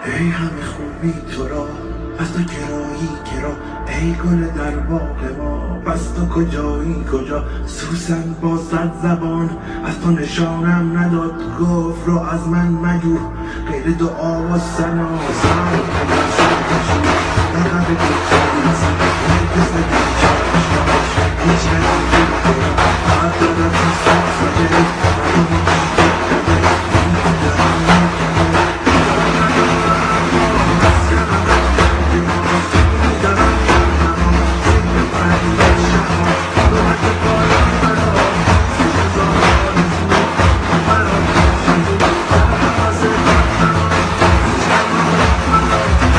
ای همه خوبی تو را، از تو گرایی کرا، ای گل در باغ ما، پس تو کجایی کجا؟ سوسن با 100 زبان از تو نشانم نداد، گفت رو از من مجو غیر دعا و ثنا. سر کشی لقب گفتاریزی، هرگز نگه چشماش هیچ